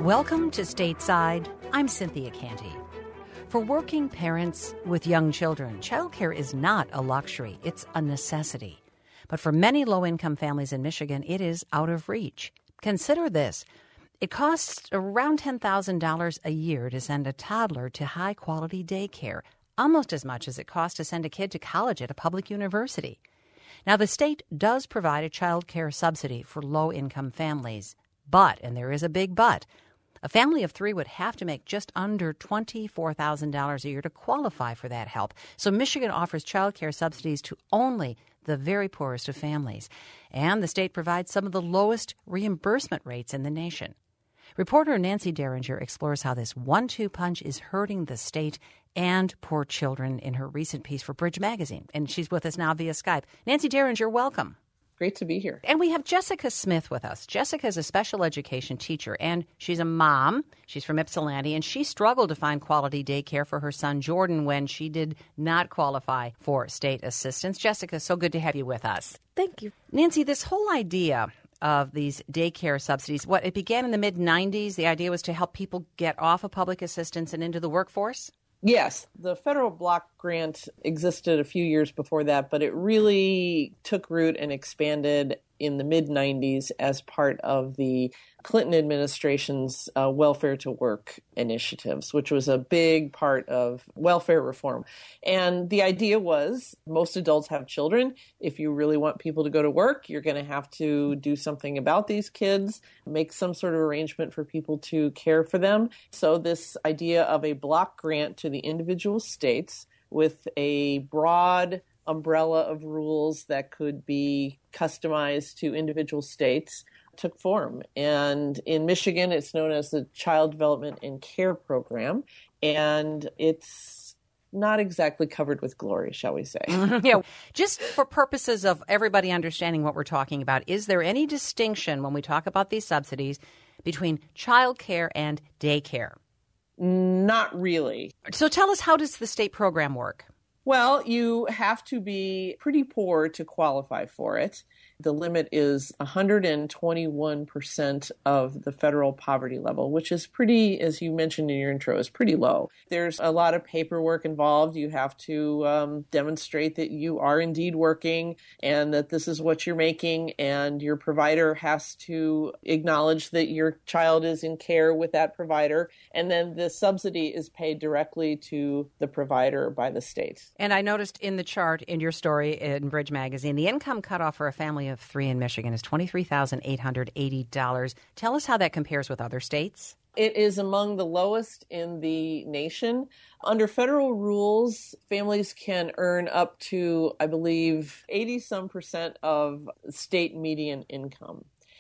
Welcome to Stateside. I'm Cynthia Canty. For working parents with young children, childcare is not a luxury, it's a necessity. But for many low-income families in Michigan, it is out of reach. Consider this. It costs around $10,000 a year to send a toddler to high-quality daycare, almost as much as it costs to send a kid to college at a public university. Now, the state does provide a child care subsidy for low-income families. But, and there is a big but, a family of three would have to make just under $24,000 a year to qualify for that help. So Michigan offers child care subsidies to only the very poorest of families. And the state provides some of the lowest reimbursement rates in the nation. Reporter Nancy Derringer explores how this 1-2 punch is hurting the state and poor children in her recent piece for Bridge Magazine. And she's with us now via Skype. Nancy Derringer, welcome. Great to be here. And we have Jessica Smith with us. Jessica is a special education teacher, and she's a mom. She's from Ypsilanti, and she struggled to find quality daycare for her son Jordan when she did not qualify for state assistance. Jessica, so good to have you with us. Thank you. Nancy, this whole idea of these daycare subsidies, it began in the mid-'90s. The idea was to help people get off of public assistance and into the workforce? Yes, the federal block grant existed a few years before that, but it really took root and expanded in the mid-'90s as part of the Clinton administration's welfare to work initiatives, which was a big part of welfare reform. And the idea was most adults have children. If you really want people to go to work, you're going to have to do something about these kids, make some sort of arrangement for people to care for them. So this idea of a block grant to the individual states with a broad umbrella of rules that could be customized to individual states took form. And in Michigan, it's known as the Child Development and Care Program. And it's not exactly covered with glory, shall we say. Yeah. Just for purposes of everybody understanding what we're talking about, is there any distinction when we talk about these subsidies between child care and daycare? Not really. So tell us, how does the state program work? Well, you have to be pretty poor to qualify for it. The limit is 121% of the federal poverty level, which is pretty, as you mentioned in your intro, is pretty low. There's a lot of paperwork involved. You have to demonstrate that you are indeed working and that this is what you're making, and your provider has to acknowledge that your child is in care with that provider, and then the subsidy is paid directly to the provider by the state. And I noticed in the chart in your story in Bridge Magazine, the income cutoff for a family of three in Michigan is $23,880. Tell us how that compares with other states. It is among the lowest in the nation. Under federal rules, families can earn up to, I believe, 80-some% of state median income.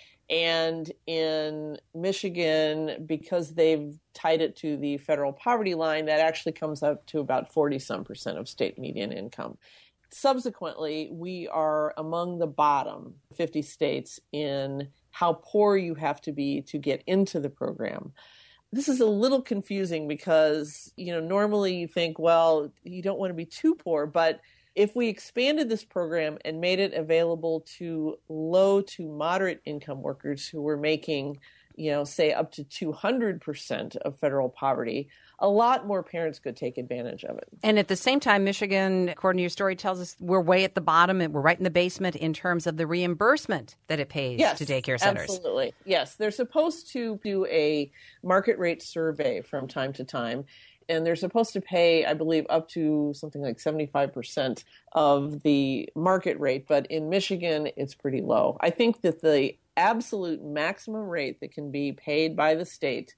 And in Michigan, because they've tied it to the federal poverty line, that actually comes up to about 40-some% of state median income. Subsequently, we are among the bottom 50 states in how poor you have to be to get into the program. This is a little confusing because, normally you think, well, you don't want to be too poor, but if we expanded this program and made it available to low to moderate income workers who were making, say up to 200% of federal poverty, a lot more parents could take advantage of it. And at the same time, Michigan, according to your story, tells us we're way at the bottom and we're right in the basement in terms of the reimbursement that it pays to daycare centers. Absolutely. Yes. They're supposed to do a market rate survey from time to time. And they're supposed to pay, I believe, up to something like 75% of the market rate. But in Michigan, it's pretty low. I think that the absolute maximum rate that can be paid by the state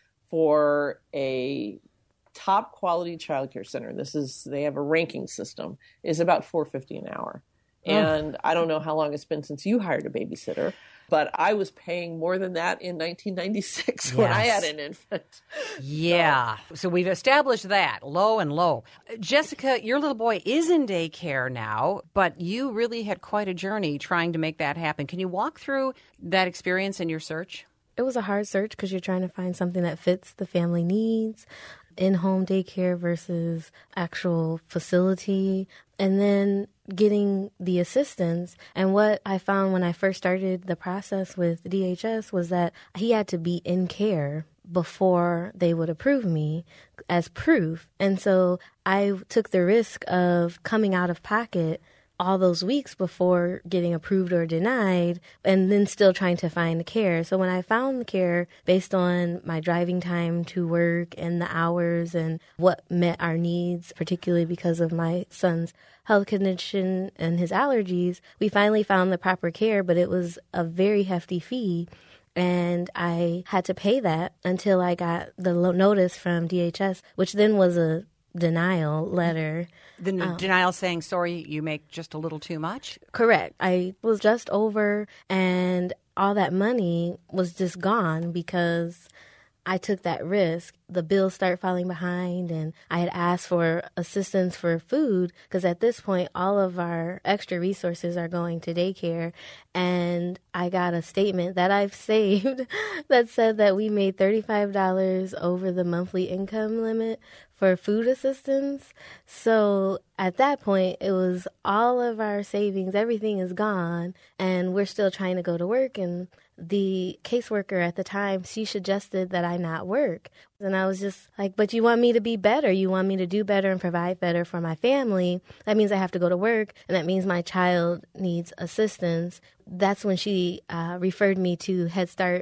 for a top quality childcare center, they have a ranking system, is about $4.50 an hour. And I don't know how long it's been since you hired a babysitter, but I was paying more than that in 1996 when I had an infant. Yeah. So we've established that, low and low. Jessica, your little boy is in daycare now, but you really had quite a journey trying to make that happen. Can you walk through that experience in your search? It was a hard search because you're trying to find something that fits the family needs, in-home daycare versus actual facility, and then getting the assistance. And what I found when I first started the process with DHS was that he had to be in care before they would approve me as proof. And so I took the risk of coming out of pocket all those weeks before getting approved or denied, and then still trying to find the care. So when I found the care based on my driving time to work and the hours and what met our needs, particularly because of my son's health condition and his allergies, we finally found the proper care, but it was a very hefty fee. And I had to pay that until I got the notice from DHS, which then was a denial letter. The denial saying, sorry, you make just a little too much? Correct. I was just over, and all that money was just gone because I took that risk. The bills start falling behind, and I had asked for assistance for food because at this point, all of our extra resources are going to daycare. And I got a statement that I've saved that said that we made $35 over the monthly income limit for food assistance. So at that point, it was all of our savings, everything is gone, and we're still trying to go to work. And the caseworker at the time, she suggested that I not work. And I was just like, but you want me to be better. You want me to do better and provide better for my family. That means I have to go to work, and that means my child needs assistance. That's when she referred me to Head Start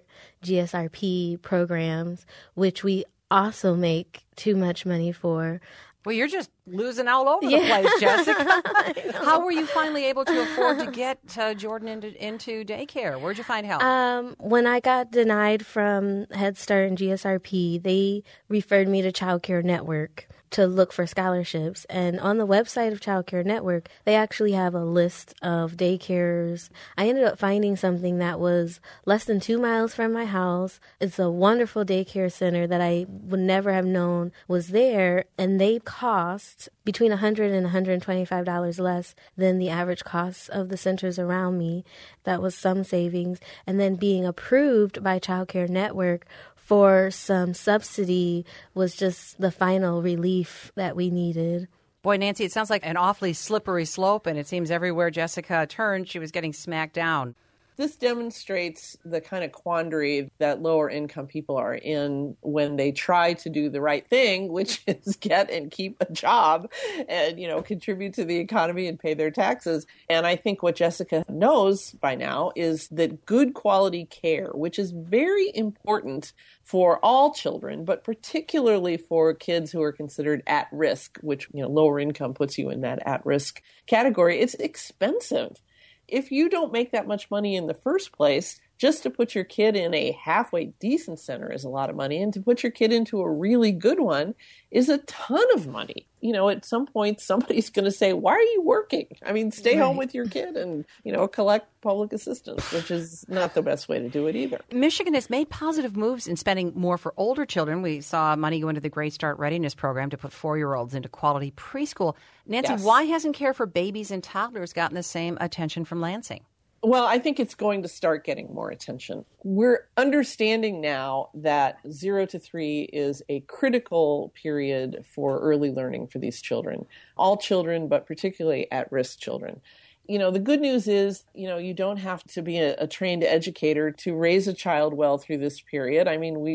GSRP programs, which we also make too much money for. Well, you're just losing all over the place, Jessica. How were you finally able to afford to get Jordan into daycare? Where'd you find help? When I got denied from Head Start and GSRP, they referred me to Child Care Network to look for scholarships. And on the website of Child Care Network, they actually have a list of daycares. I ended up finding something that was less than 2 miles from my house. It's a wonderful daycare center that I would never have known was there. And they cost between $100 and $125 less than the average costs of the centers around me. That was some savings. And then being approved by Child Care Network for some subsidy was just the final relief that we needed. Boy, Nancy, it sounds like an awfully slippery slope, and it seems everywhere Jessica turned, she was getting smacked down. This demonstrates the kind of quandary that lower income people are in when they try to do the right thing, which is get and keep a job and, contribute to the economy and pay their taxes. And I think what Jessica knows by now is that good quality care, which is very important for all children, but particularly for kids who are considered at risk, which, lower income puts you in that at risk category, it's expensive. If you don't make that much money in the first place, just to put your kid in a halfway decent center is a lot of money. And to put your kid into a really good one is a ton of money. At some point, somebody's going to say, why are you working? I mean, stay home with your kid and, collect public assistance, which is not the best way to do it either. Michigan has made positive moves in spending more for older children. We saw money go into the Great Start Readiness Program to put 4-year-olds into quality preschool. Nancy, Why hasn't care for babies and toddlers gotten the same attention from Lansing? Well, I think it's going to start getting more attention. We're understanding now that 0 to 3 is a critical period for early learning for these children. All children, but particularly at-risk children. The good news is, you don't have to be a trained educator to raise a child well through this period. I mean,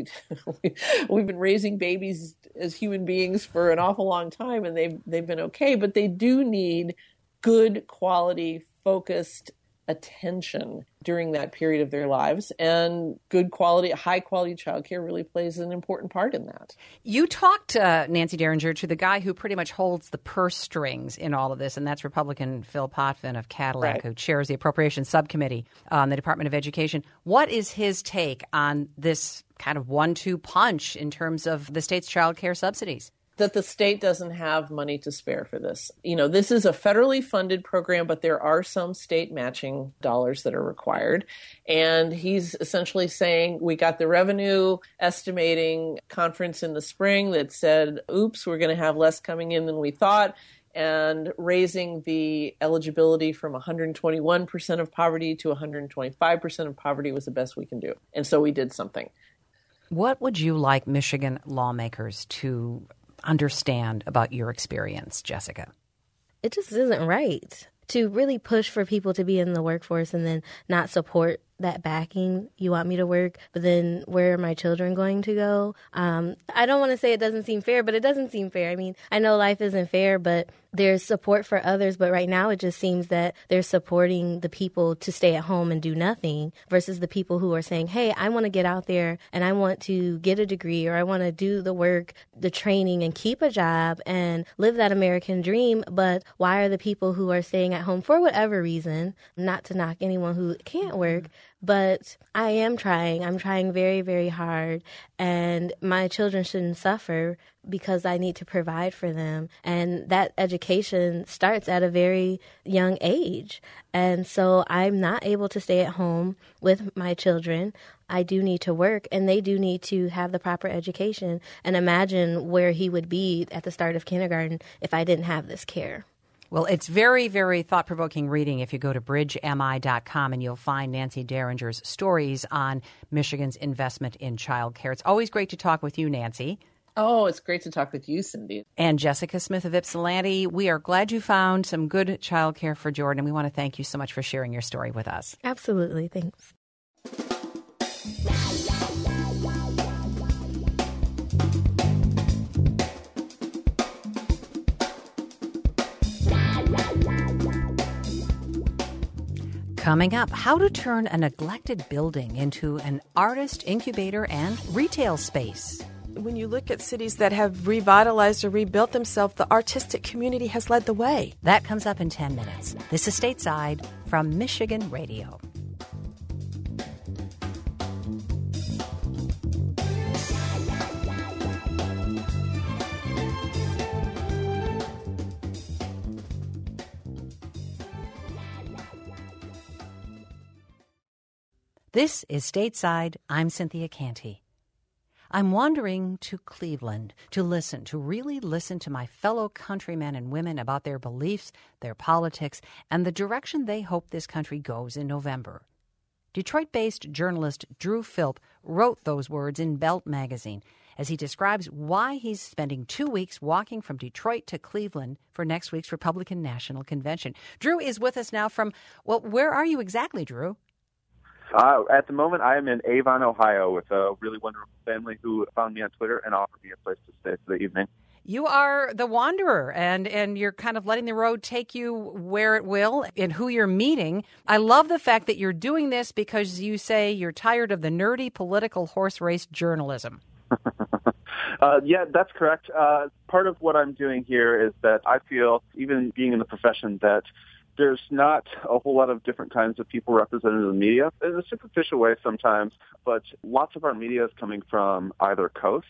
we've been raising babies as human beings for an awful long time, and they've been okay, but they do need good quality, focused attention during that period of their lives, and good quality, high quality childcare really plays an important part in that. You talked, Nancy Derringer, to the guy who pretty much holds the purse strings in all of this, and that's Republican Phil Potvin of Cadillac, who chairs the Appropriations Subcommittee on the Department of Education. What is his take on this kind of 1-2 punch in terms of the state's child care subsidies? That the state doesn't have money to spare for this. This is a federally funded program, but there are some state matching dollars that are required. And he's essentially saying, we got the revenue estimating conference in the spring that said, oops, we're going to have less coming in than we thought. And raising the eligibility from 121% of poverty to 125% of poverty was the best we can do. And so we did something. What would you like Michigan lawmakers to understand about your experience, Jessica? It just isn't right to really push for people to be in the workforce and then not support that backing. You want me to work, but then where are my children going to go? I don't want to say it doesn't seem fair, but it doesn't seem fair. I mean, I know life isn't fair, but there's support for others. But right now it just seems that they're supporting the people to stay at home and do nothing versus the people who are saying, hey, I want to get out there and I want to get a degree, or I want to do the work, the training, and keep a job and live that American dream. But why are the people who are staying at home for whatever reason, not to knock anyone who can't work, but I am trying. I'm trying very, very hard. And my children shouldn't suffer because I need to provide for them. And that education starts at a very young age. And so I'm not able to stay at home with my children. I do need to work, and they do need to have the proper education. And imagine where he would be at the start of kindergarten if I didn't have this care. Well, it's very, very thought-provoking reading if you go to bridgemi.com, and you'll find Nancy Derringer's stories on Michigan's investment in child care. It's always great to talk with you, Nancy. Oh, it's great to talk with you, Cindy. And Jessica Smith of Ypsilanti. We are glad you found some good child care for Jordan, and we want to thank you so much for sharing your story with us. Absolutely. Thanks. Coming up, how to turn a neglected building into an artist incubator and retail space. When you look at cities that have revitalized or rebuilt themselves, the artistic community has led the way. That comes up in 10 minutes. This is Stateside from Michigan Radio. This is Stateside. I'm Cynthia Canty. I'm wandering to Cleveland to really listen to my fellow countrymen and women about their beliefs, their politics, and the direction they hope this country goes in November. Detroit-based journalist Drew Philp wrote those words in Belt magazine as he describes why he's spending 2 weeks walking from Detroit to Cleveland for next week's Republican National Convention. Drew is with us now from, where are you exactly, Drew? At the moment, I am in Avon, Ohio, with a really wonderful family who found me on Twitter and offered me a place to stay for the evening. You are the wanderer, and you're kind of letting the road take you where it will and who you're meeting. I love the fact that you're doing this because you say you're tired of the nerdy political horse race journalism. Yeah, that's correct. Part of what I'm doing here is that I feel, even being in the profession, that there's not a whole lot of different kinds of people represented in the media in a superficial way sometimes, but lots of our media is coming from either coast.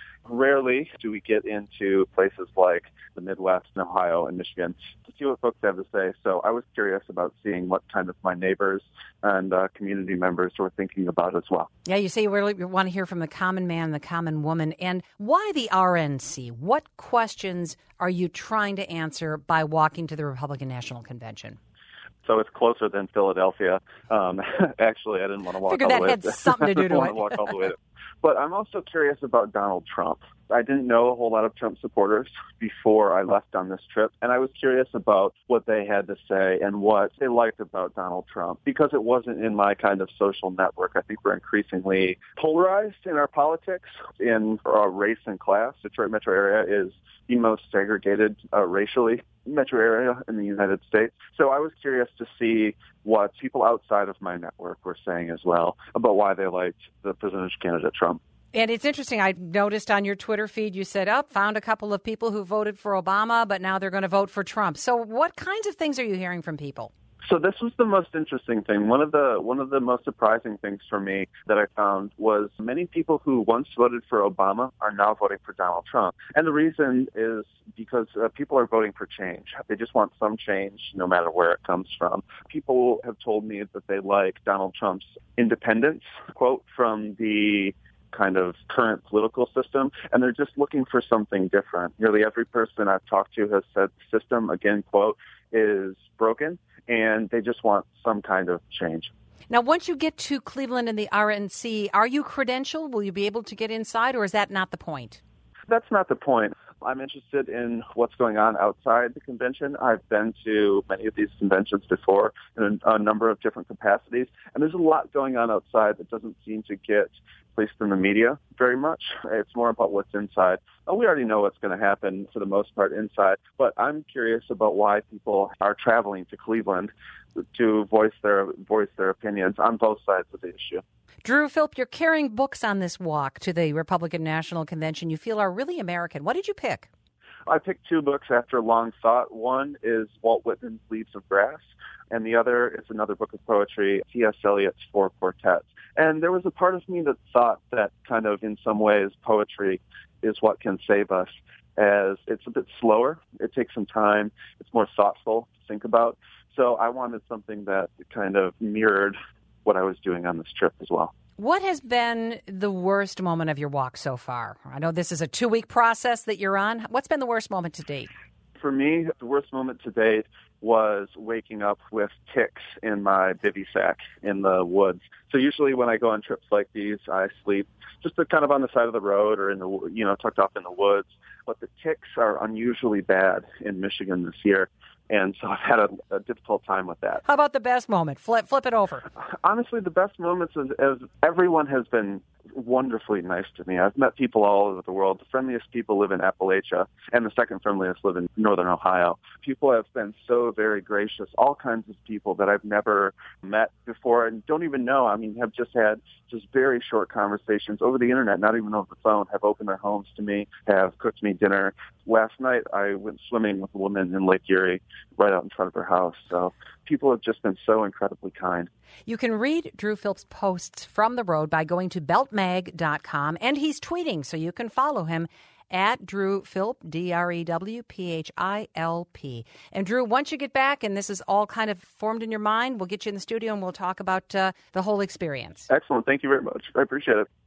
Rarely do we get into places like the Midwest and Ohio and Michigan to see what folks have to say. So I was curious about seeing what kind of my neighbors and community members were thinking about as well. Yeah, you say you really want to hear from the common man, the common woman. And why the RNC? What questions are you trying to answer by walking to the Republican National Convention? So it's closer than Philadelphia. Actually, I didn't want to walk all the way. Figured that had something to do to it. Walk all the way. But I'm also curious about Donald Trump. I didn't know a whole lot of Trump supporters before I left on this trip, and I was curious about what they had to say and what they liked about Donald Trump, because it wasn't in my kind of social network. I think we're increasingly polarized in our politics, in our race and class. Detroit metro area is the most segregated racially metro area in the United States. So I was curious to see what people outside of my network were saying as well about why they liked the presidential candidate Trump. And it's interesting. I noticed on your Twitter feed you said, found a couple of people who voted for Obama, but now they're going to vote for Trump. So what kinds of things are you hearing from people? So this was the most interesting thing. One of the most surprising things for me that I found was many people who once voted for Obama are now voting for Donald Trump. And the reason is because people are voting for change. They just want some change, no matter where it comes from. People have told me that they like Donald Trump's independence, quote, from the kind of current political system, and they're just looking for something different. Nearly every person I've talked to has said the system, again, quote, is broken, and they just want some kind of change. Now, once you get to Cleveland and the RNC, are you credentialed? Will you be able to get inside, or is that not the point? That's not the point. I'm interested in what's going on outside the convention. I've been to many of these conventions before in a number of different capacities, and there's a lot going on outside that doesn't seem to get placed in the media very much. It's more about what's inside. We already know what's going to happen for the most part inside, but I'm curious about why people are traveling to Cleveland to voice their opinions on both sides of the issue. Drew Philp, you're carrying books on this walk to the Republican National Convention you feel are really American. What did you pick? I picked two books after long thought. One is Walt Whitman's Leaves of Grass, and the other is another book of poetry, T.S. Eliot's Four Quartets. And there was a part of me that thought that kind of in some ways poetry is what can save us, as it's a bit slower. It takes some time. It's more thoughtful to think about. So I wanted something that kind of mirrored what I was doing on this trip as well. What has been the worst moment of your walk so far? I know this is a 2-week process that you're on. What's been the worst moment to date? For me, the worst moment to date was waking up with ticks in my bivy sack in the woods. So usually when I go on trips like these, I sleep just kind of on the side of the road or in the, tucked off in the woods. But the ticks are unusually bad in Michigan this year. And so I've had a difficult time with that. How about the best moment? Flip it over. Honestly, the best moments is everyone has been wonderfully nice to me. I've met people all over the world. The friendliest people live in Appalachia, and the second friendliest live in northern Ohio. People have been so very gracious, all kinds of people that I've never met before and don't even know. I mean, have just had just very short conversations over the internet, not even over the phone, have opened their homes to me, have cooked me dinner. Last night, I went swimming with a woman in Lake Erie right out in front of her house. So people have just been so incredibly kind. You can read Drew Philp's posts from the road by going to beltmag.com, and he's tweeting, so you can follow him at Drew Philp, DREWPHILP. And Drew, once you get back and this is all kind of formed in your mind, we'll get you in the studio and we'll talk about the whole experience. Excellent. Thank you very much. I appreciate it.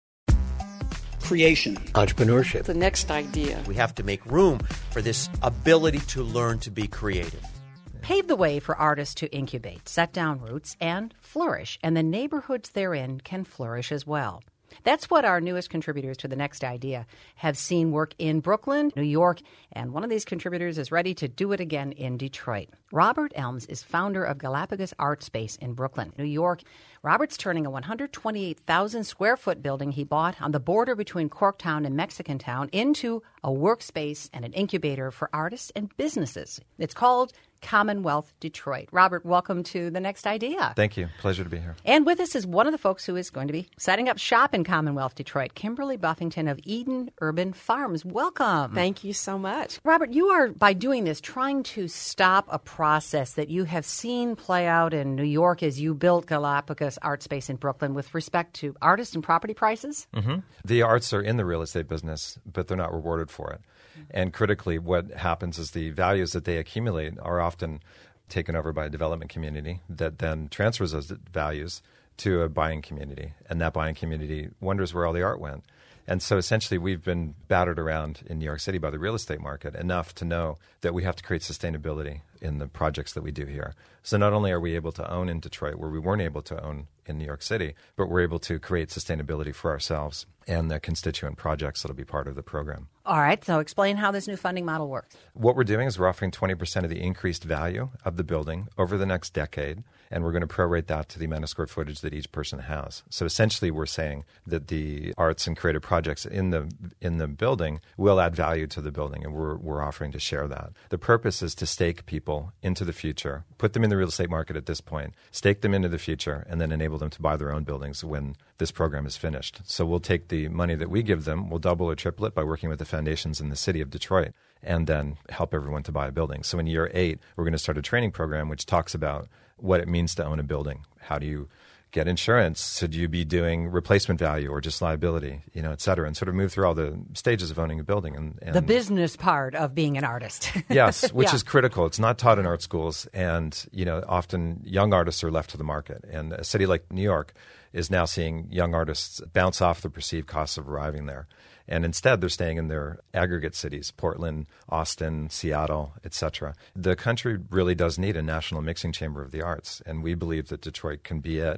Creation. Entrepreneurship. The next idea. We have to make room for this ability to learn to be creative. Pave the way for artists to incubate, set down roots, and flourish, and the neighborhoods therein can flourish as well. That's what our newest contributors to The Next Idea have seen work in Brooklyn, New York, and one of these contributors is ready to do it again in Detroit. Robert Elms is founder of Galapagos Art Space in Brooklyn, New York. Robert's turning a 128,000-square-foot building he bought on the border between Corktown and Mexicantown into a workspace and an incubator for artists and businesses. It's called Commonwealth Detroit. Robert, welcome to The Next Idea. Thank you. Pleasure to be here. And with us is one of the folks who is going to be setting up shop in Commonwealth Detroit, Kimberly Buffington of Eden Urban Farms. Welcome. Thank you so much. Robert, you are, by doing this, trying to stop a process that you have seen play out in New York as you built Galapagos Art Space in Brooklyn with respect to artist and property prices? Mm-hmm. The arts are in the real estate business, but they're not rewarded for it. And critically, what happens is the values that they accumulate are often taken over by a development community that then transfers those values to a buying community. And that buying community wonders where all the art went. And so essentially we've been battered around in New York City by the real estate market enough to know that we have to create sustainability in the projects that we do here. So not only are we able to own in Detroit where we weren't able to own in New York City, but we're able to create sustainability for ourselves and the constituent projects that will be part of the program. All right, so explain how this new funding model works. What we're doing is we're offering 20% of the increased value of the building over the next decade, and we're going to prorate that to the amount of square footage that each person has. So essentially we're saying that the arts and creative projects in the building will add value to the building, and we're offering to share that. The purpose is to stake people into the future, put them in the real estate market at this point, stake them into the future, and then enable them to buy their own buildings when this program is finished. So we'll take the money that we give them, we'll double or triple it by working with the foundations in the city of Detroit, and then help everyone to buy a building. So in year 8, we're going to start a training program which talks about what it means to own a building. How do you get insurance? Should you be doing replacement value or just liability, et cetera, and sort of move through all the stages of owning a building. And the business part of being an artist. Yes, which is critical. It's not taught in art schools, and often young artists are left to the market. And a city like New York is now seeing young artists bounce off the perceived costs of arriving there. And instead, they're staying in their aggregate cities, Portland, Austin, Seattle, etc. The country really does need a national mixing chamber of the arts, and we believe that Detroit can be it.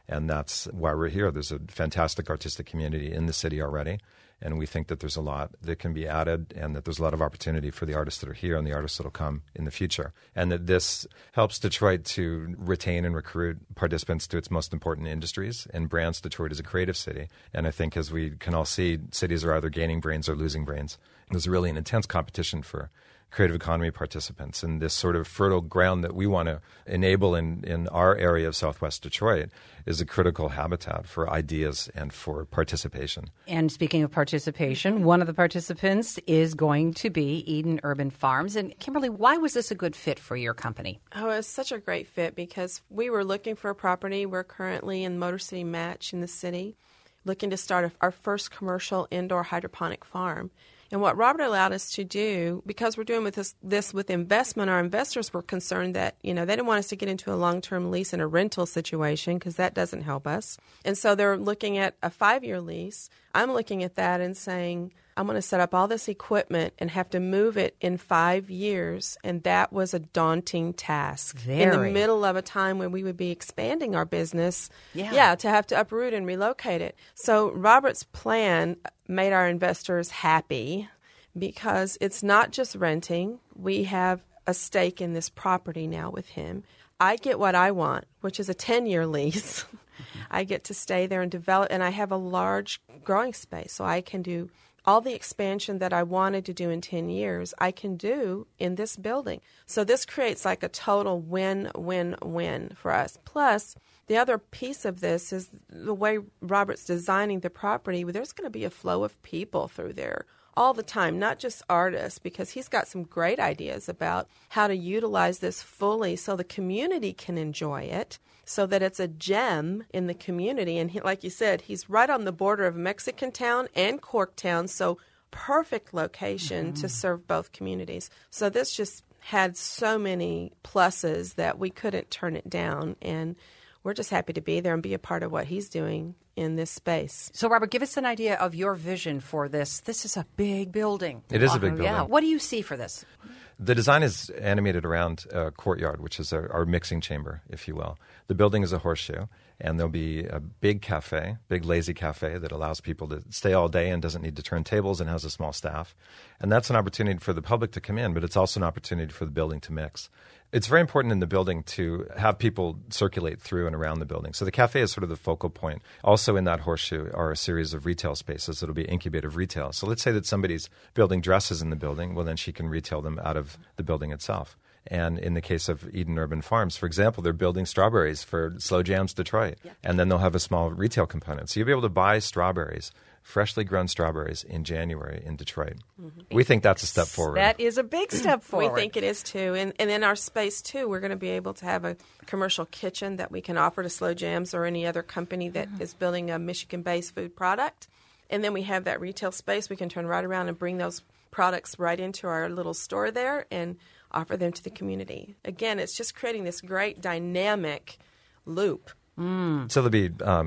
And that's why we're here. There's a fantastic artistic community in the city already. And we think that there's a lot that can be added and that there's a lot of opportunity for the artists that are here and the artists that will come in the future. And that this helps Detroit to retain and recruit participants to its most important industries and brands Detroit as a creative city. And I think as we can all see, cities are either gaining brains or losing brains. There's really an intense competition for creative economy participants, and this sort of fertile ground that we want to enable in our area of Southwest Detroit is a critical habitat for ideas and for participation. And speaking of participation, one of the participants is going to be Eden Urban Farms. And Kimberly, why was this a good fit for your company? Oh, it's such a great fit because we were looking for a property. We're currently in Motor City Match in the city, looking to start our first commercial indoor hydroponic farm. And what Robert allowed us to do, because we're doing this with investment, our investors were concerned that, they didn't want us to get into a long-term lease and a rental situation because that doesn't help us. And so they're looking at a 5-year lease. I'm looking at that and saying, I'm going to set up all this equipment and have to move it in 5 years. And that was a daunting task. In the middle of a time when we would be expanding our business, to have to uproot and relocate it. So Robert's plan made our investors happy because it's not just renting. We have a stake in this property now with him. I get what I want, which is a 10-year lease. I get to stay there and develop, and I have a large growing space, so I can do all the expansion that I wanted to do in 10 years, I can do in this building. So this creates like a total win-win-win for us. Plus, the other piece of this is the way Robert's designing the property. There's going to be a flow of people through there all the time, not just artists, because he's got some great ideas about how to utilize this fully so the community can enjoy it, so that it's a gem in the community. And like you said, he's right on the border of Mexican Town and Corktown, so perfect location to serve both communities. So this just had so many pluses that we couldn't turn it down, and we're just happy to be there and be a part of what he's doing in this space. So, Robert, give us an idea of your vision for this. This is a big building. It is a big building. Yeah. What do you see for this? The design is animated around a courtyard, which is our mixing chamber, if you will. The building is a horseshoe, and there'll be a big cafe, big lazy cafe that allows people to stay all day and doesn't need to turn tables and has a small staff. And that's an opportunity for the public to come in, but it's also an opportunity for the building to mix. It's very important in the building to have people circulate through and around the building. So the cafe is sort of the focal point. Also in that horseshoe are a series of retail spaces that will be incubative retail. So let's say that somebody's building dresses in the building. Well, then she can retail them out of the building itself. And in the case of Eden Urban Farms, for example, they're building strawberries for Slow Jams Detroit. Yeah. And then they'll have a small retail component. So you'll be able to buy strawberries, freshly grown strawberries in January in Detroit. Mm-hmm. We think that's a step forward. That is a big step forward. We think it is, too. And in our space, too, we're going to be able to have a commercial kitchen that we can offer to Slow Jams or any other company that is building a Michigan-based food product. And then we have that retail space. We can turn right around and bring those products right into our little store there and offer them to the community. Again, it's just creating this great dynamic loop. So there'll be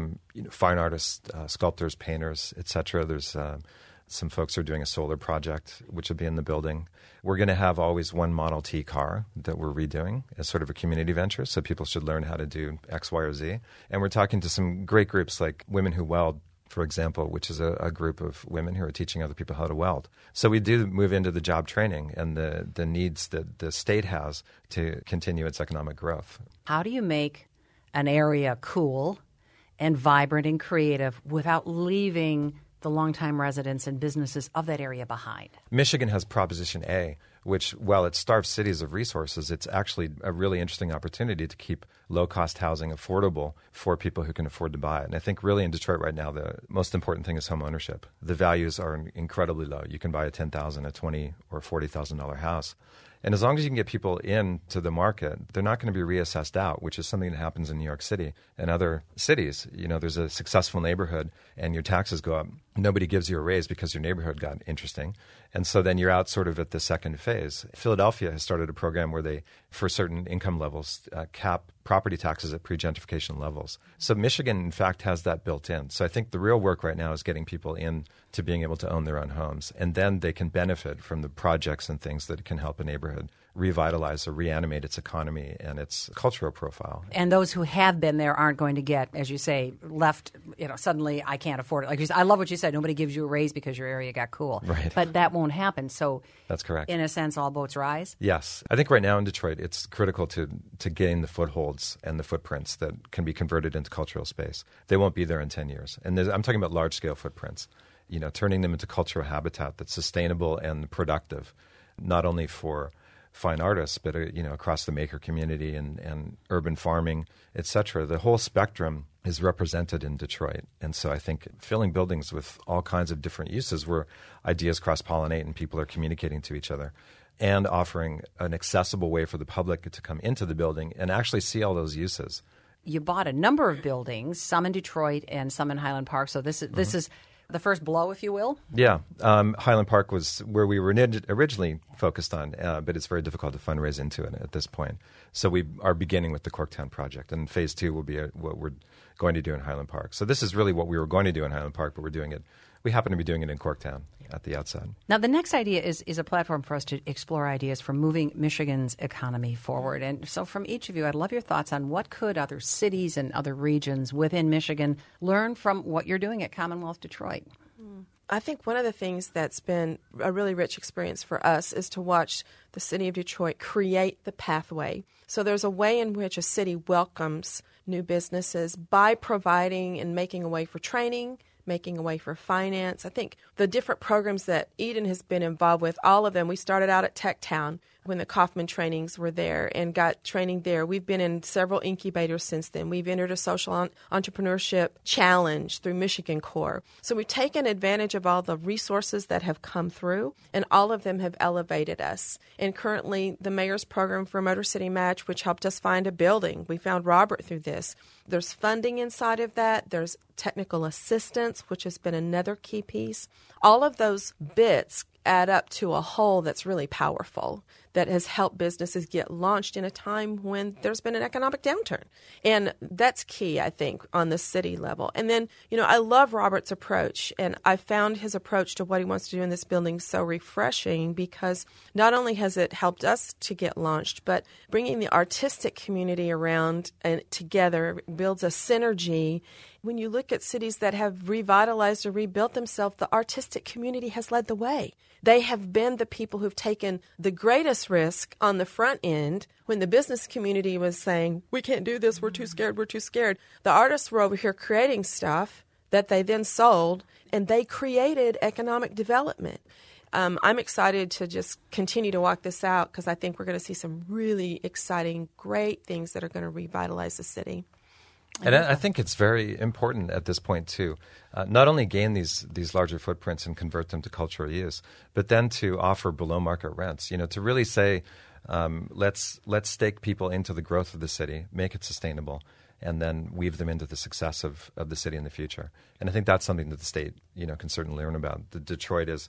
fine artists, sculptors, painters, etc. There's some folks who are doing a solar project, which will be in the building. We're going to have always one Model T car that we're redoing as sort of a community venture, so people should learn how to do X, Y, or Z. And we're talking to some great groups like Women Who Weld, for example, which is a group of women who are teaching other people how to weld. So we do move into the job training and the needs that the state has to continue its economic growth. How do you make an area cool and vibrant and creative without leaving the longtime residents and businesses of that area behind? Michigan has Proposition A, which, while it starves cities of resources, it's actually a really interesting opportunity to keep low-cost housing affordable for people who can afford to buy it. And I think really in Detroit right now, the most important thing is home ownership. The values are incredibly low. You can buy a $10,000, a $20,000 or $40,000 house. And as long as you can get people into the market, they're not going to be reassessed out, which is something that happens in New York City and other cities. You know, there's a successful neighborhood and your taxes go up. Nobody gives you a raise because your neighborhood got interesting. And so then you're out sort of at the second phase. Philadelphia has started a program where they for certain income levels, cap property taxes at pre-gentrification levels. So Michigan, in fact, has that built in. So I think the real work right now is getting people in to being able to own their own homes. And then they can benefit from the projects and things that can help a neighborhood revitalize or reanimate its economy and its cultural profile. And those who have been there aren't going to get, as you say, left, suddenly I can't afford it. Like you said, I love what you said. Nobody gives you a raise because your area got cool. Right. But that won't happen. So that's correct. In a sense, all boats rise? Yes. I think right now in Detroit, it's critical to gain the footholds and the footprints that can be converted into cultural space. They won't be there in 10 years. And I'm talking about large-scale footprints, turning them into cultural habitat that's sustainable and productive, not only for fine artists, but across the maker community and urban farming, et cetera. The whole spectrum is represented in Detroit. And so I think filling buildings with all kinds of different uses where ideas cross-pollinate and people are communicating to each other and offering an accessible way for the public to come into the building and actually see all those uses. You bought a number of buildings, some in Detroit and some in Highland Park. So this is the first blow, if you will? Yeah. Highland Park was where we were originally focused on, but it's very difficult to fundraise into it at this point. So we are beginning with the Corktown project, and phase 2 will be what we're going to do in Highland Park. So this is really what we were going to do in Highland Park, but we happen to be doing it in Corktown at the outside. Now, the next idea is a platform for us to explore ideas for moving Michigan's economy forward. And so from each of you, I'd love your thoughts on what could other cities and other regions within Michigan learn from what you're doing at Commonwealth Detroit? I think one of the things that's been a really rich experience for us is to watch the city of Detroit create the pathway. So there's a way in which a city welcomes new businesses by providing and making a way for training, making a way for finance. I think the different programs that Eden has been involved with, all of them, we started out at Tech Town when the Kauffman trainings were there and got training there. We've been in several incubators since then. We've entered a social entrepreneurship challenge through Michigan Core. So we've taken advantage of all the resources that have come through, and all of them have elevated us. And currently, the mayor's program for Motor City Match, which helped us find a building. We found Robert through this. There's funding inside of that. There's technical assistance, which has been another key piece. All of those bits add up to a whole that's really powerful, that has helped businesses get launched in a time when there's been an economic downturn. And that's key, I think, on the city level. And then, I love Robert's approach, and I found his approach to what he wants to do in this building so refreshing because not only has it helped us to get launched, but bringing the artistic community around and together builds a synergy. When you look at cities that have revitalized or rebuilt themselves, the artistic community has led the way. They have been the people who've taken the greatest risk on the front end when the business community was saying, we can't do this, we're too scared. The artists were over here creating stuff that they then sold, and they created economic development. I'm excited to just continue to walk this out because I think we're going to see some really exciting, great things that are going to revitalize the city. And I think it's very important at this point, too, not only gain these larger footprints and convert them to cultural use, but then to offer below-market rents, to really say, let's stake people into the growth of the city, make it sustainable, and then weave them into the success of the city in the future. And I think that's something that the state, can certainly learn about. Detroit is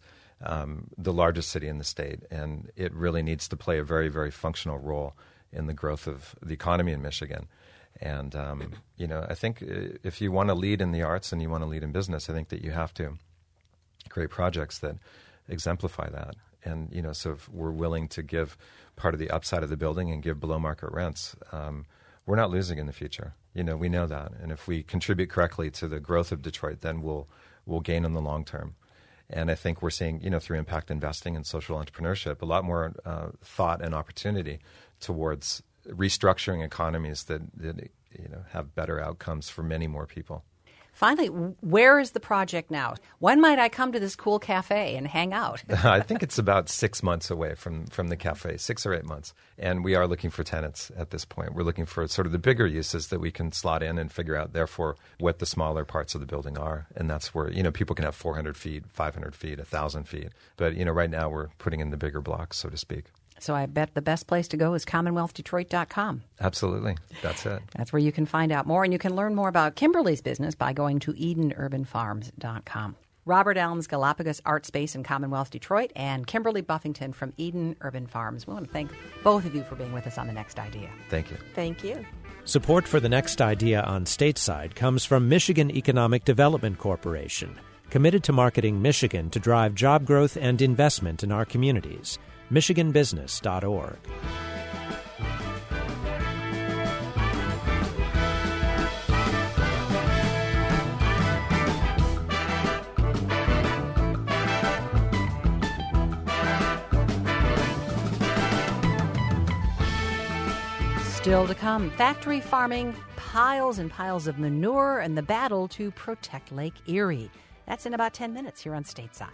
the largest city in the state, and it really needs to play a very, very functional role in the growth of the economy in Michigan. And, I think if you want to lead in the arts and you want to lead in business, I think that you have to create projects that exemplify that. And, so if we're willing to give part of the upside of the building and give below market rents, we're not losing in the future. We know that. And if we contribute correctly to the growth of Detroit, then we'll gain in the long term. And I think we're seeing, through impact investing and social entrepreneurship, a lot more thought and opportunity towards restructuring economies that have better outcomes for many more people. Finally, where is the project now? When might I come to this cool cafe and hang out? I think it's about 6 months away from the cafe, 6 or 8 months. And we are looking for tenants at this point. We're looking for sort of the bigger uses that we can slot in and figure out, therefore, what the smaller parts of the building are. And that's where, people can have 400 feet, 500 feet, 1,000 feet. But, right now we're putting in the bigger blocks, so to speak. So I bet the best place to go is CommonwealthDetroit.com. Absolutely. That's it. That's where you can find out more. And you can learn more about Kimberly's business by going to EdenUrbanFarms.com. Robert Elms, Galapagos Art Space in Commonwealth, Detroit, and Kimberly Buffington from Eden Urban Farms. We want to thank both of you for being with us on The Next Idea. Thank you. Thank you. Support for The Next Idea on Stateside comes from Michigan Economic Development Corporation, committed to marketing Michigan to drive job growth and investment in our communities. MichiganBusiness.org. Still to come, factory farming, piles and piles of manure, and the battle to protect Lake Erie. That's in about 10 minutes here on Stateside.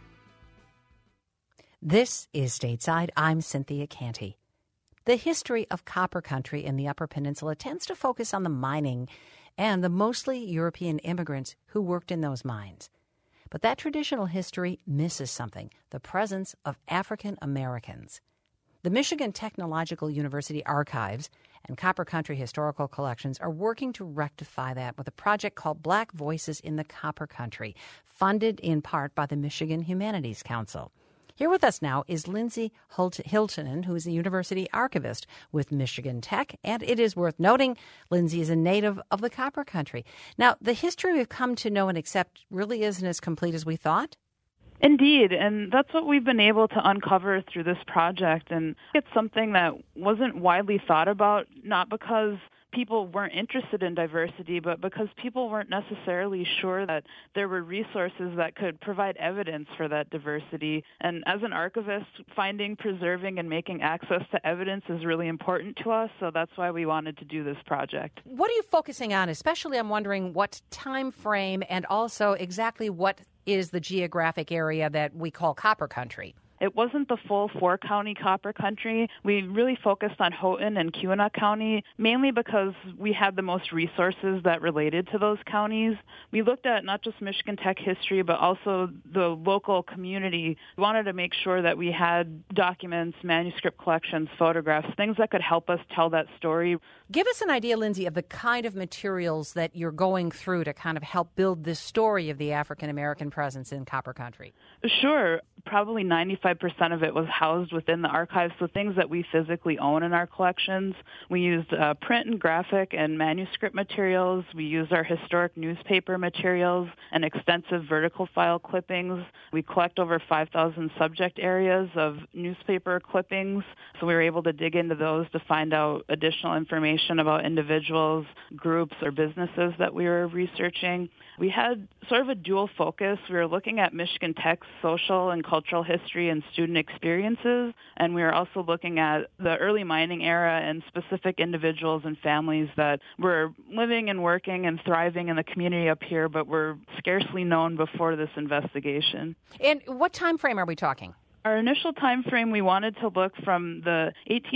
This is Stateside. I'm Cynthia Canty. The history of copper country in the Upper Peninsula tends to focus on the mining and the mostly European immigrants who worked in those mines. But that traditional history misses something: the presence of African Americans. The Michigan Technological University Archives and Copper Country Historical Collections are working to rectify that with a project called Black Voices in the Copper Country, funded in part by the Michigan Humanities Council. Here with us now is Lindsay Hiltonen, who is a university archivist with Michigan Tech, and it is worth noting Lindsay is a native of the Copper Country. Now, the history we've come to know and accept really isn't as complete as we thought. Indeed, and that's what we've been able to uncover through this project. And it's something that wasn't widely thought about, not because people weren't interested in diversity, but because people weren't necessarily sure that there were resources that could provide evidence for that diversity. And as an archivist, finding, preserving, and making access to evidence is really important to us, so that's why we wanted to do this project. What are you focusing on? Especially, I'm wondering what time frame and also exactly what is the geographic area that we call Copper Country. It wasn't the full four-county Copper Country. We really focused on Houghton and Keweenaw County, mainly because we had the most resources that related to those counties. We looked at not just Michigan Tech history, but also the local community. We wanted to make sure that we had documents, manuscript collections, photographs, things that could help us tell that story. Give us an idea, Lindsay, of the kind of materials that you're going through to kind of help build this story of the African-American presence in Copper Country. Sure. Probably 95% of it was housed within the archives, so things that we physically own in our collections. We used print and graphic and manuscript materials. We used our historic newspaper materials and extensive vertical file clippings. We collect over 5,000 subject areas of newspaper clippings, so we were able to dig into those to find out additional information about individuals, groups, or businesses that we were researching. We had sort of a dual focus. We were looking at Michigan Tech's social and cultural history and student experiences, and we were also looking at the early mining era and specific individuals and families that were living and working and thriving in the community up here, but were scarcely known before this investigation. And what time frame are we talking? Our initial time frame, we wanted to look from the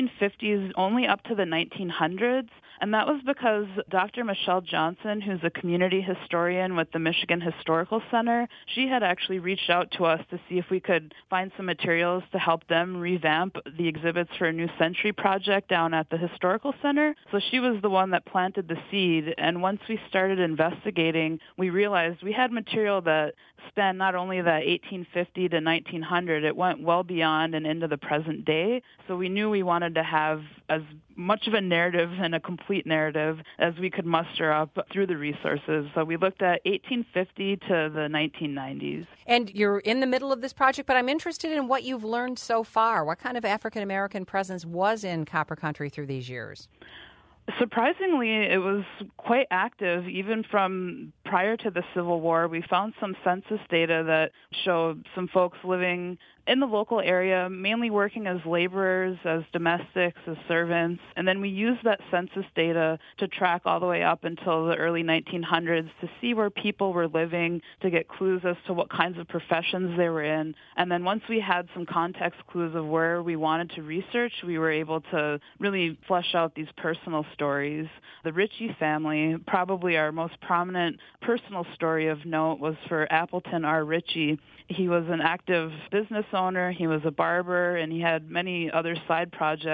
1850s only up to the 1900s. And that was because Dr. Michelle Johnson, who's a community historian with the Michigan Historical Center, she had actually reached out to us to see if we could find some materials to help them revamp the exhibits for a New Century project down at the Historical Center. So she was the one that planted the seed. And once we started investigating, we realized we had material that spanned not only the 1850 to 1900, it went well beyond and into the present day. So we knew we wanted to have as much of a narrative and a complete narrative as we could muster up through the resources. So we looked at 1850 to the 1990s. And you're in the middle of this project, but I'm interested in what you've learned so far. What kind of African-American presence was in Copper Country through these years? Surprisingly, it was quite active. Even from prior to the Civil War, we found some census data that showed some folks living in the local area, mainly working as laborers, as domestics, as servants. And then we used that census data to track all the way up until the early 1900s to see where people were living, to get clues as to what kinds of professions they were in. And then once we had some context clues of where we wanted to research, we were able to really flesh out these personal stories. The Ritchie family, probably our most prominent personal story of note, was for Appleton R. Ritchie. He was an active business owner, he was a barber, and he had many other side projects.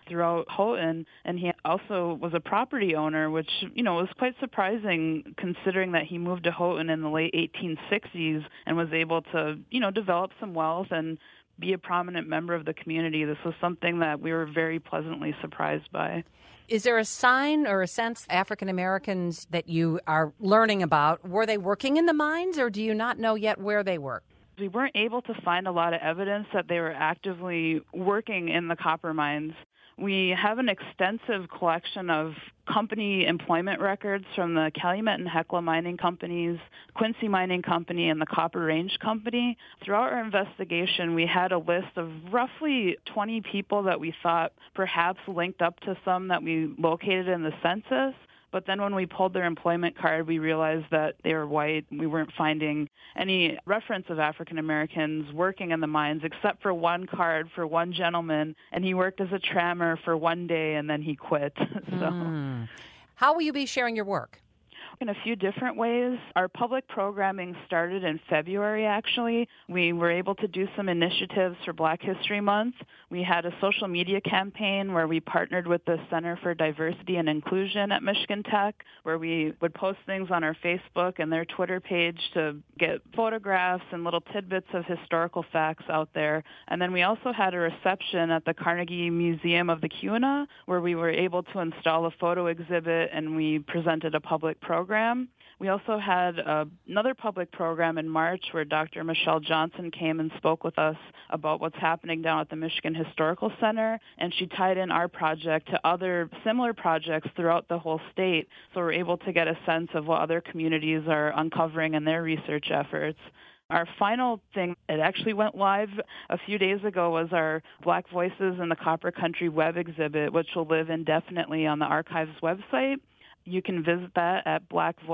throughout Houghton, and he also was a property owner, which, was quite surprising considering that he moved to Houghton in the late 1860s and was able to, develop some wealth and be a prominent member of the community. This was something that we were very pleasantly surprised by. Is there a sign or a sense African Americans that you are learning about, were they working in the mines, or do you not know yet where they work? We weren't able to find a lot of evidence that they were actively working in the copper mines. We have an extensive collection of company employment records from the Calumet and Hecla mining companies, Quincy Mining Company, and the Copper Range Company. Throughout our investigation, we had a list of roughly 20 people that we thought perhaps linked up to some that we located in the census. But then when we pulled their employment card, we realized that they were white. We weren't finding any reference of African Americans working in the mines except for one card for one gentleman, and he worked as a trammer for one day and then he quit. How will you be sharing your work? In a few different ways. Our public programming started in February, actually. We were able to do some initiatives for Black History Month. We had a social media campaign where we partnered with the Center for Diversity and Inclusion at Michigan Tech, where we would post things on our Facebook and their Twitter page to get photographs and little tidbits of historical facts out there. And then we also had a reception at the Carnegie Museum of the Kuna, where we were able to install a photo exhibit and we presented a public program. We also had another public program in March where Dr. Michelle Johnson came and spoke with us about what's happening down at the Michigan Historical Center, and she tied in our project to other similar projects throughout the whole state, so we're able to get a sense of what other communities are uncovering in their research efforts. Our final thing, it actually went live a few days ago, was our Black Voices in the Copper Country web exhibit, which will live indefinitely on the Archives website. You can visit that at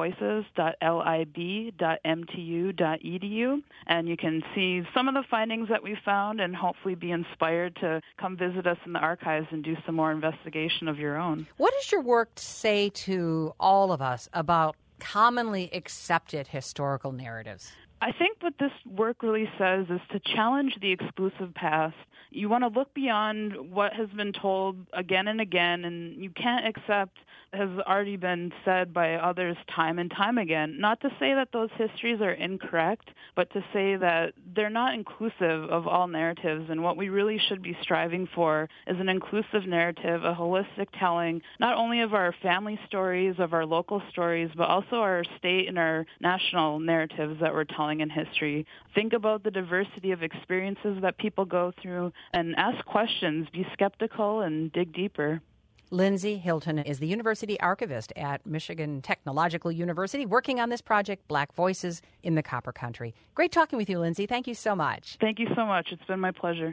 blackvoices.lib.mtu.edu, and you can see some of the findings that we found and hopefully be inspired to come visit us in the archives and do some more investigation of your own. What does your work say to all of us about commonly accepted historical narratives? I think what this work really says is to challenge the exclusive past. You want to look beyond what has been told again and again, and you can't accept has already been said by others time and time again. Not to say that those histories are incorrect, but to say that they're not inclusive of all narratives, and what we really should be striving for is an inclusive narrative, a holistic telling, not only of our family stories, of our local stories, but also our state and our national narratives that we're telling in history. Think about the diversity of experiences that people go through and ask questions, be skeptical, and dig deeper. Lindsay Hilton is the university archivist at Michigan Technological University, working on this project, Black Voices in the Copper Country. Great talking with you, Lindsay. Thank you so much. Thank you so much. It's been my pleasure.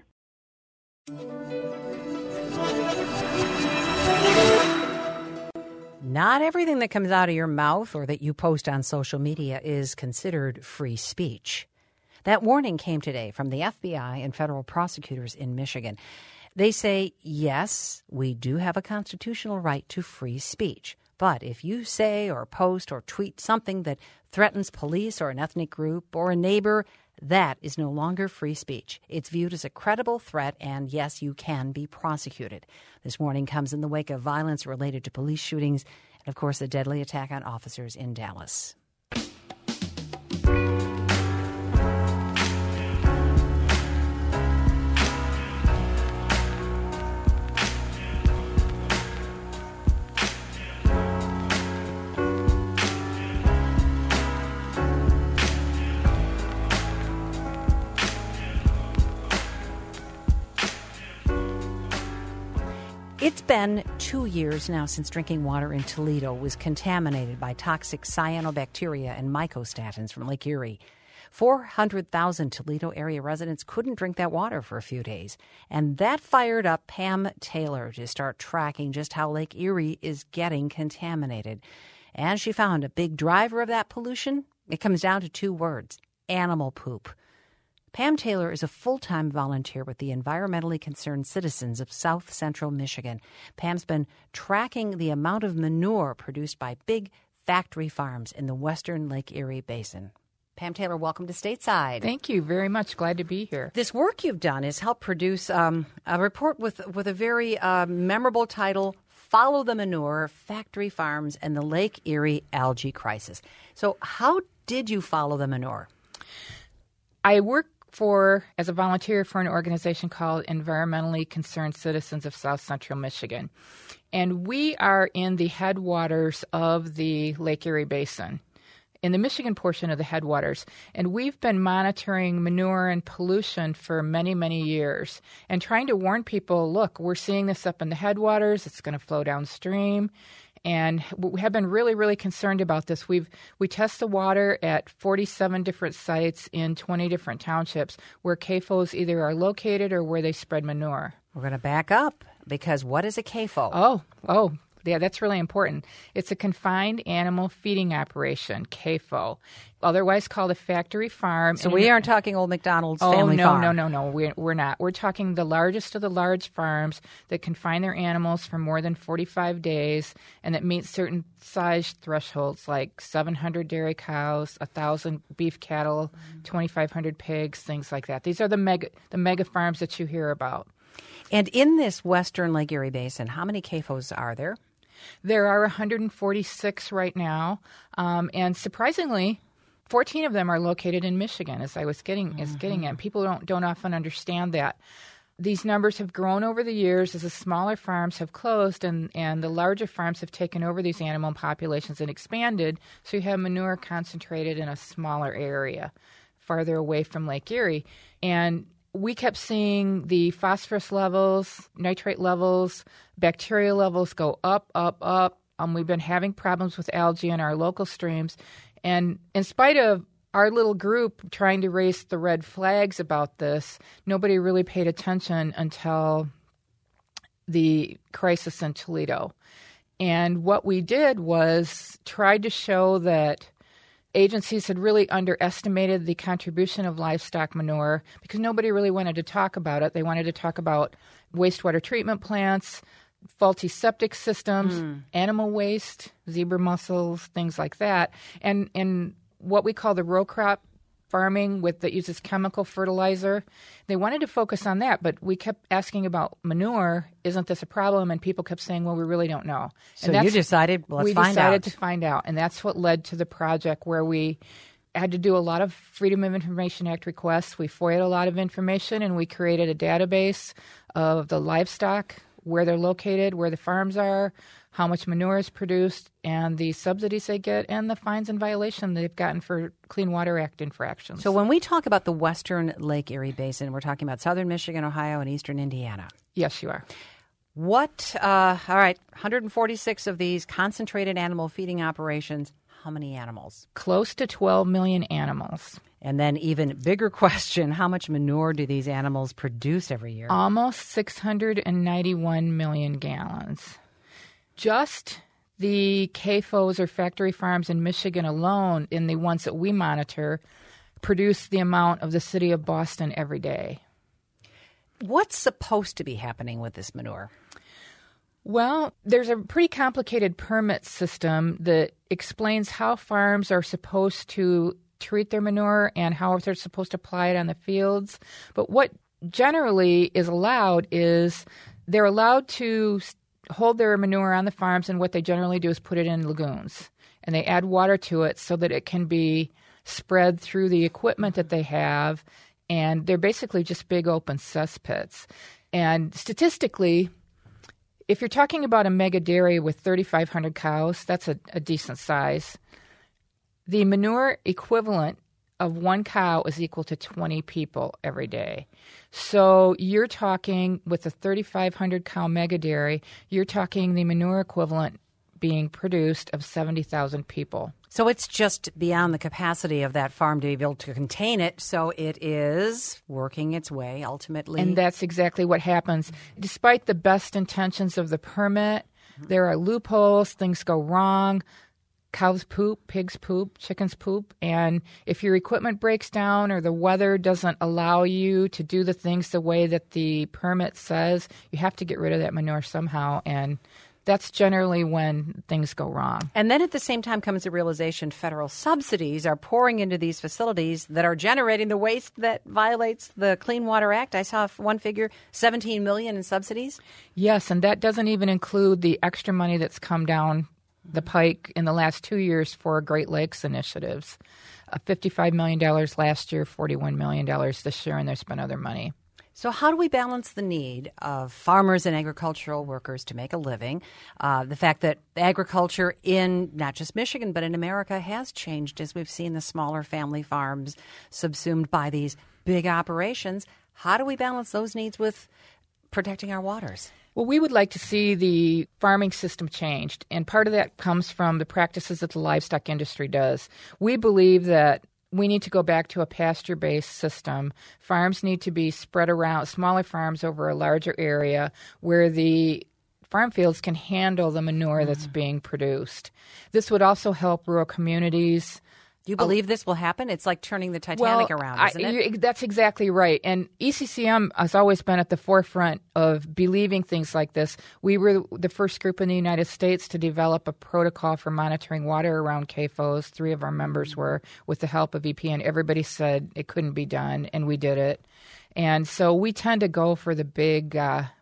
Not everything that comes out of your mouth or that you post on social media is considered free speech. That warning came today from the FBI and federal prosecutors in Michigan. They say, yes, we do have a constitutional right to free speech. But if you say or post or tweet something that threatens police or an ethnic group or a neighbor, that is no longer free speech. It's viewed as a credible threat, and yes, you can be prosecuted. This warning comes in the wake of violence related to police shootings and, of course, the deadly attack on officers in Dallas. It's been 2 years now since drinking water in Toledo was contaminated by toxic cyanobacteria and mycostatins from Lake Erie. 400,000 Toledo area residents couldn't drink that water for a few days. And that fired up Pam Taylor to start tracking just how Lake Erie is getting contaminated. And she found a big driver of that pollution. It comes down to 2 words: animal poop. Pam Taylor is a full-time volunteer with the Environmentally Concerned Citizens of South Central Michigan. Pam's been tracking the amount of manure produced by big factory farms in the western Lake Erie Basin. Pam Taylor, welcome to Stateside. Thank you very much. Glad to be here. This work you've done is help produce a report with a very memorable title, Follow the Manure, Factory Farms, and the Lake Erie Algae Crisis. So how did you follow the manure? I work as a volunteer for an organization called Environmentally Concerned Citizens of South Central Michigan. And we are in the headwaters of the Lake Erie Basin, in the Michigan portion of the headwaters. And we've been monitoring manure and pollution for many, many years and trying to warn people, look, we're seeing this up in the headwaters. It's going to flow downstream. And we have been really, really concerned about this. We test the water at 47 different sites in 20 different townships where CAFOs either are located or where they spread manure. We're going to back up because what is a CAFO? Oh, yeah, that's really important. It's a confined animal feeding operation, CAFO, otherwise called a factory farm. So we aren't talking Old McDonald's family farm. No. We're not. We're talking the largest of the large farms that confine their animals for more than 45 days and that meet certain size thresholds like 700 dairy cows, 1,000 beef cattle, 2,500 pigs, things like that. These are the mega farms that you hear about. And in this western Lake Erie Basin, how many CAFOs are there? There are 146 right now, and surprisingly, 14 of them are located in Michigan, as I was getting at. People don't often understand that. These numbers have grown over the years as the smaller farms have closed and the larger farms have taken over these animal populations and expanded, so you have manure concentrated in a smaller area, farther away from Lake Erie. And we kept seeing the phosphorus levels, nitrate levels, bacteria levels go up. We've been having problems with algae in our local streams. And in spite of our little group trying to raise the red flags about this, nobody really paid attention until the crisis in Toledo. And what we did was tried to show that agencies had really underestimated the contribution of livestock manure because nobody really wanted to talk about it. They wanted to talk about wastewater treatment plants, faulty septic systems, animal waste, zebra mussels, things like that. And what we call the row crop farming that uses chemical fertilizer. They wanted to focus on that, but we kept asking about manure. Isn't this a problem? And people kept saying, well, we really don't know. So you decided, let's find out. We decided to find out. And that's what led to the project where we had to do a lot of Freedom of Information Act requests. We FOIA'd a lot of information, and we created a database of the livestock, where they're located, where the farms are, how much manure is produced, and the subsidies they get, and the fines and violation they've gotten for Clean Water Act infractions. So when we talk about the western Lake Erie Basin, we're talking about southern Michigan, Ohio, and eastern Indiana. Yes, you are. What, all right, 146 of these concentrated animal feeding operations. How many animals? Close to 12 million animals. And then even bigger question, how much manure do these animals produce every year? Almost 691 million gallons. Just the CAFOs or factory farms in Michigan alone, in the ones that we monitor, produce the amount of the city of Boston every day. What's supposed to be happening with this manure? Well, there's a pretty complicated permit system that explains how farms are supposed to treat their manure and how they're supposed to apply it on the fields. But what generally is allowed is they're allowed to hold their manure on the farms, and what they generally do is put it in lagoons. And they add water to it so that it can be spread through the equipment that they have. And they're basically just big open cesspits. And statistically, if you're talking about a mega dairy with 3,500 cows, that's a decent size. The manure equivalent of one cow is equal to 20 people every day. So you're talking, with a 3,500 cow mega dairy, you're talking the manure equivalent being produced of 70,000 people. So it's just beyond the capacity of that farm to be able to contain it. So it is working its way ultimately. And that's exactly what happens. Despite the best intentions of the permit, there are loopholes, things go wrong. Cows poop, pigs poop, chickens poop. And if your equipment breaks down or the weather doesn't allow you to do the things the way that the permit says, you have to get rid of that manure somehow. And that's generally when things go wrong. And then at the same time comes the realization federal subsidies are pouring into these facilities that are generating the waste that violates the Clean Water Act. I saw one figure, $17 million in subsidies. Yes, and that doesn't even include the extra money that's come down the pike in the last 2 years for Great Lakes initiatives. $55 million last year, $41 million this year, and there's been other money. So how do we balance the need of farmers and agricultural workers to make a living? The fact that agriculture in not just Michigan but in America has changed as we've seen the smaller family farms subsumed by these big operations. How do we balance those needs with protecting our waters? Well, we would like to see the farming system changed, and part of that comes from the practices that the livestock industry does. We believe that we need to go back to a pasture-based system. Farms need to be spread around, smaller farms over a larger area where the farm fields can handle the manure that's being produced. This would also help rural communities. Do you believe this will happen? It's like turning the Titanic around, isn't it? That's exactly right. And ECCM has always been at the forefront of believing things like this. We were the first group in the United States to develop a protocol for monitoring water around CAFOs. 3 of our members were, with the help of EPA, and everybody said it couldn't be done, and we did it. And so we tend to go for the big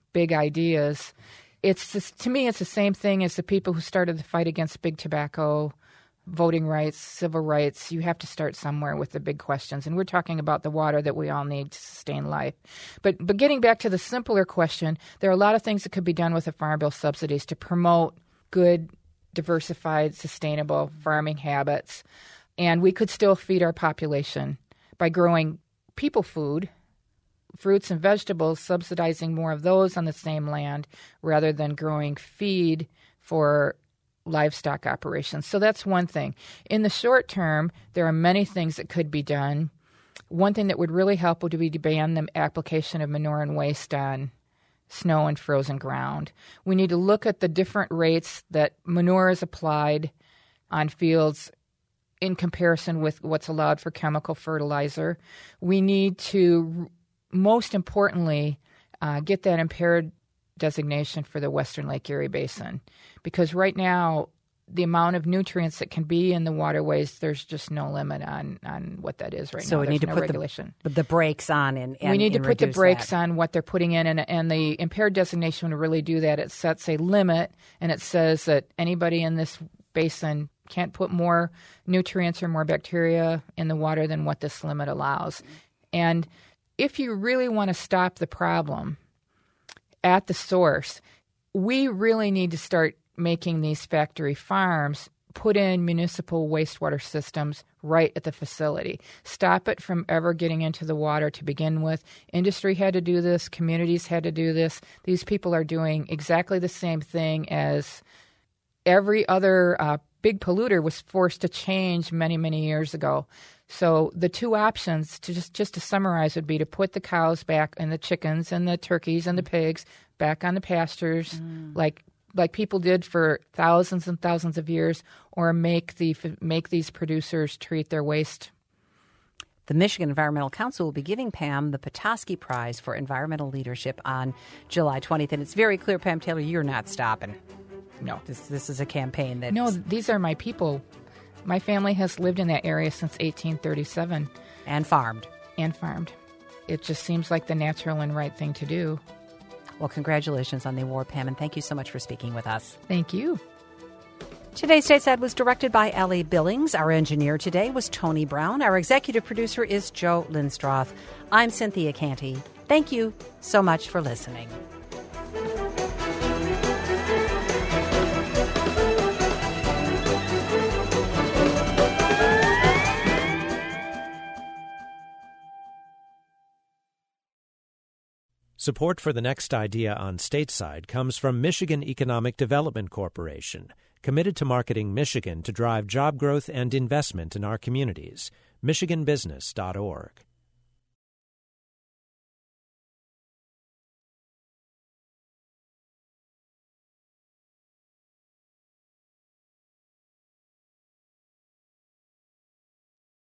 ideas. It's just, to me, it's the same thing as the people who started the fight against big tobacco, voting rights, civil rights. You have to start somewhere with the big questions. And we're talking about the water that we all need to sustain life. But getting back to the simpler question, there are a lot of things that could be done with the Farm Bill subsidies to promote good, diversified, sustainable farming habits. And we could still feed our population by growing people food, fruits and vegetables, subsidizing more of those on the same land rather than growing feed for livestock operations. So that's one thing. In the short term, there are many things that could be done. One thing that would really help would be to ban the application of manure and waste on snow and frozen ground. We need to look at the different rates that manure is applied on fields in comparison with what's allowed for chemical fertilizer. We need to, most importantly, get that impaired designation for the Western Lake Erie Basin, because right now the amount of nutrients that can be in the waterways, there's just no limit on what that is right now. So we need to put regulation. The brakes on and we need to put the brakes that. on what they're putting in, and the impaired designation would really do that. It sets a limit, and it says that anybody in this basin can't put more nutrients or more bacteria in the water than what this limit allows. And if you really want to stop the problem at the source, we really need to start making these factory farms put in municipal wastewater systems right at the facility. Stop it from ever getting into the water to begin with. Industry had to do this. Communities had to do this. These people are doing exactly the same thing as every other big polluter was forced to change many, many years ago. So the two options, to just to summarize, would be to put the cows back and the chickens and the turkeys and the pigs back on the pastures like people did for thousands and thousands of years, or make these producers treat their waste. The Michigan Environmental Council will be giving Pam the Petoskey Prize for Environmental Leadership on July 20th. And it's very clear, Pam Taylor, you're not stopping. No. This is a campaign that... No, these are my people. My family has lived in that area since 1837. And farmed. It just seems like the natural and right thing to do. Well, congratulations on the award, Pam, and thank you so much for speaking with us. Thank you. Today's Stateside was directed by Ellie Billings. Our engineer today was Tony Brown. Our executive producer is Joe Lindstroth. I'm Cynthia Canty. Thank you so much for listening. Support for the next idea on Stateside comes from Michigan Economic Development Corporation, committed to marketing Michigan to drive job growth and investment in our communities. MichiganBusiness.org.